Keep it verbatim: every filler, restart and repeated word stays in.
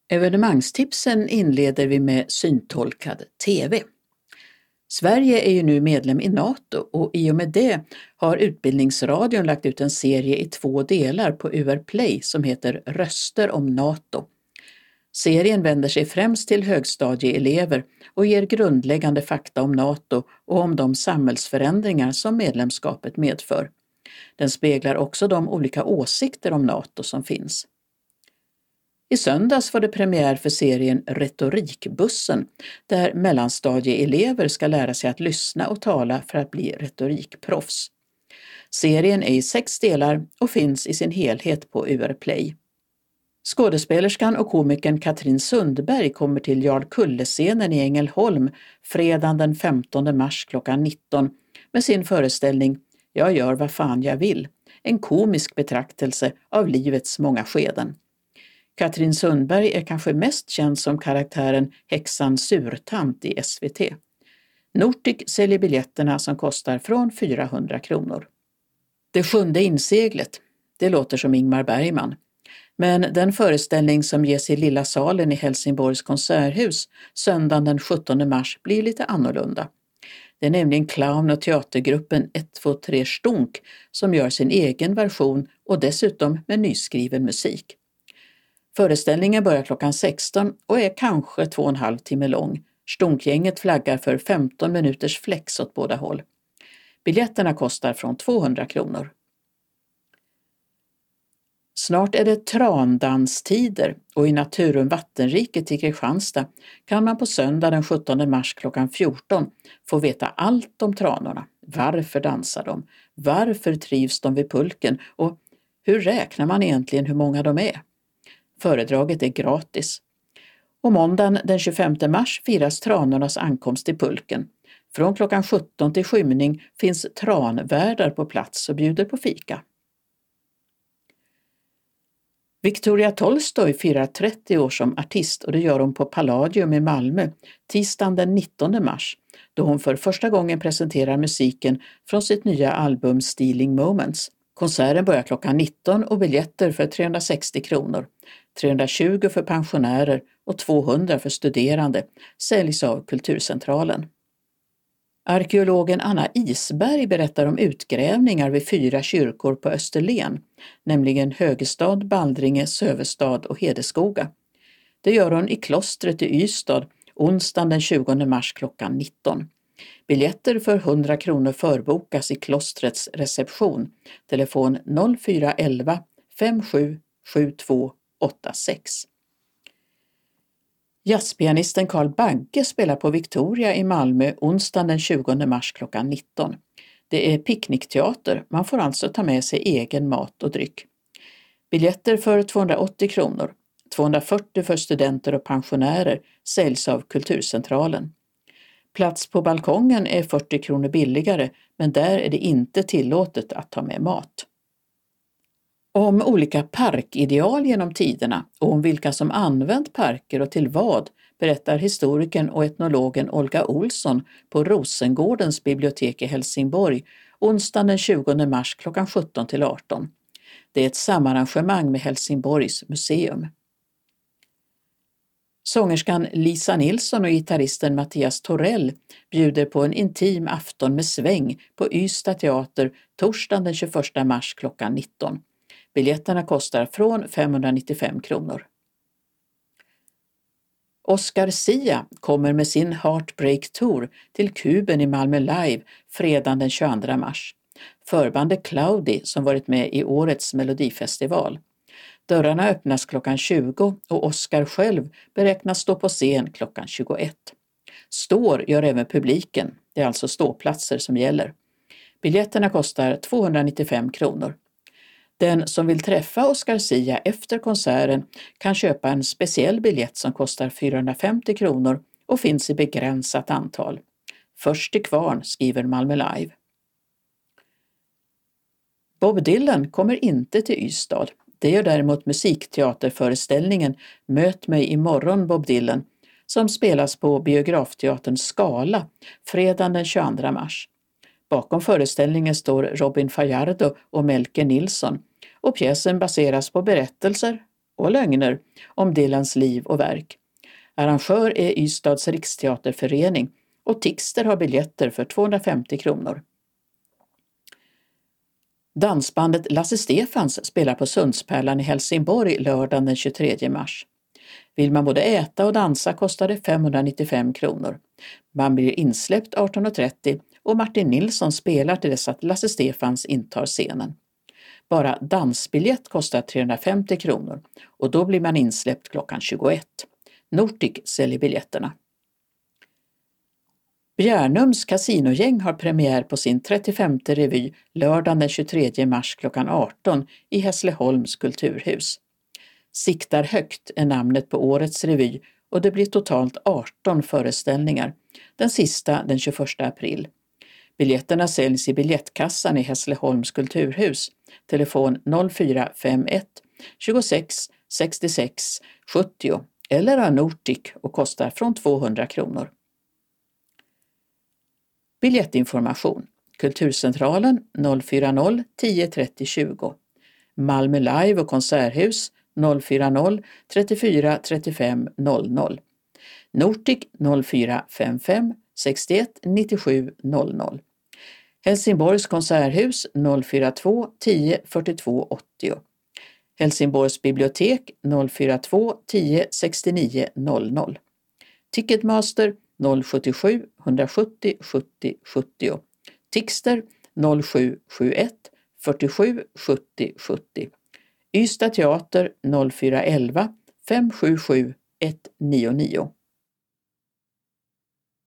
Evenemangstipsen inleder vi med syntolkad tv. Sverige är ju nu medlem i NATO och i och med det har Utbildningsradion lagt ut en serie i två delar på U R Play som heter Röster om NATO. Serien vänder sig främst till högstadieelever och ger grundläggande fakta om NATO och om de samhällsförändringar som medlemskapet medför. Den speglar också de olika åsikter om NATO som finns. I söndags var det premiär för serien Retorikbussen, där mellanstadieelever ska lära sig att lyssna och tala för att bli retorikproffs. Serien är i sex delar och finns i sin helhet på U R Play. Skådespelerskan och komikern Katrin Sundberg kommer till Jarl Kulle-scenen i Ängelholm fredagen den femtonde mars klockan nitton med sin föreställning Jag gör vad fan jag vill, en komisk betraktelse av livets många skeden. Katrin Sundberg är kanske mest känd som karaktären häxan Surtant i S V T. Nortic säljer biljetterna som kostar från fyrahundra kronor. Det sjunde inseglet, det låter som Ingmar Bergman. Men den föreställning som ges i Lilla salen i Helsingborgs konserthus söndagen den sjuttonde mars blir lite annorlunda. Det är nämligen clown- och teatergruppen ett två tre Stunk som gör sin egen version och dessutom med nyskriven musik. Föreställningen börjar klockan sexton och är kanske två och en halv timme lång. Stunkgänget flaggar för femton minuters flex åt båda håll. Biljetterna kostar från tvåhundra kronor. Snart är det trandanstider och i Naturum Vattenriket i Kristianstad kan man på söndag den sjuttonde mars klockan fjorton få veta allt om tranorna. Varför dansar de? Varför trivs de vid pulken? Och hur räknar man egentligen hur många de är? Föredraget är gratis. Och måndagen den tjugofemte mars firas tranornas ankomst till pulken. Från klockan sjutton till skymning finns tranvärdar på plats och bjuder på fika. Victoria Tolstoy firar trettio år som artist och det gör hon på Palladium i Malmö tisdagen den nittonde mars då hon för första gången presenterar musiken från sitt nya album Stealing Moments. Konserten börjar klockan nitton och biljetter för trehundrasextio kronor, trehundratjugo för pensionärer och tvåhundra för studerande säljs av Kulturcentralen. Arkeologen Anna Isberg berättar om utgrävningar vid fyra kyrkor på Österlen, nämligen Högestad, Baldringe, Sövestad och Hedeskoga. Det gör hon i klostret i Ystad onsdagen den tjugonde mars klockan nitton. Biljetter för hundra kronor förbokas i klostrets reception. Telefon noll fyra elva fem sju sju två åtta sex. Jazzpianisten Carl Bagge spelar på Victoria i Malmö onsdagen den tjugonde mars klockan nitton. Det är picknickteater, man får alltså ta med sig egen mat och dryck. Biljetter för tvåhundraåttio kronor, tvåhundrafyrtio för studenter och pensionärer säljs av Kulturcentralen. Plats på balkongen är fyrtio kronor billigare, men där är det inte tillåtet att ta med mat. Om olika parkideal genom tiderna och om vilka som använt parker och till vad berättar historikern och etnologen Olga Olsson på Rosengårdens bibliotek i Helsingborg onsdagen den tjugonde mars klockan sjutton till arton. Det är ett samarrangemang med Helsingborgs museum. Sångerskan Lisa Nilsson och gitarristen Mattias Torell bjuder på en intim afton med sväng på Ystad teater torsdagen den tjugoförsta mars klockan nitton. Biljetterna kostar från femhundranittiofem kronor. Oscar Sia kommer med sin Heartbreak Tour till Kuben i Malmö Live fredagen den tjugoandra mars. Förbandet Cloudy som varit med i årets Melodifestival. Dörrarna öppnas klockan tjugo och Oscar själv beräknas stå på scen klockan tjugoett. Står gör även publiken, det är alltså ståplatser som gäller. Biljetterna kostar tvåhundranittiofem kronor. Den som vill träffa Oscar Sia efter konserten kan köpa en speciell biljett som kostar fyrahundrafemtio kronor och finns i begränsat antal. Först till kvarn, skriver Malmö Live. Bob Dylan kommer inte till Ystad. Det gör däremot musikteaterföreställningen Möt mig imorgon Bob Dylan som spelas på Biografteaterns Skala fredagen den tjugoandra mars. Bakom föreställningen står Robin Fajardo och Melker Nilsson och pjäsen baseras på berättelser och lögner om Dylans liv och verk. Arrangör är Ystads riksteaterförening och Tixter har biljetter för tvåhundrafemtio kronor. Dansbandet Lasse Stefans spelar på Sundspärlan i Helsingborg lördagen den tjugotredje mars. Vill man både äta och dansa kostar det femhundranittiofem kronor. Man blir insläppt arton och trettio och Martin Nilsson spelar till dess att Lasse Stefans intar scenen. Bara dansbiljett kostar trehundrafemtio kronor och då blir man insläppt klockan tjugoett. Nordic säljer biljetterna. Bjärnums kasinogäng har premiär på sin trettiofemte revy lördagen den tjugotredje mars klockan arton i Hässleholms kulturhus. Siktar högt är namnet på årets revy och det blir totalt arton föreställningar, den sista den tjugoförsta april. Biljetterna säljs i biljettkassan i Hässleholms kulturhus, telefon noll fyra fem ett tjugosex sextiosex sjuttio eller av Nordic och kostar från tvåhundra kronor. Biljettinformation. Kulturcentralen noll fyra noll tio trettio tjugo. Malmö Live och konserthus noll fyra noll trettiofyra trettiofem noll noll. Nordic noll fyra fem fem sextioett nittiosju noll noll. Helsingborgs konserthus noll fyra två tio fyrtiotvå åttio. Helsingborgs bibliotek noll fyra två tio sextionio noll noll. Ticketmaster noll sjuttiosju etthundrasjuttio sjuttio sjuttio. Tixter noll sju sju ett fyrtiosju sjuttio sjuttio. Ystad teater noll fyra elva fem sju sju ett nio nio.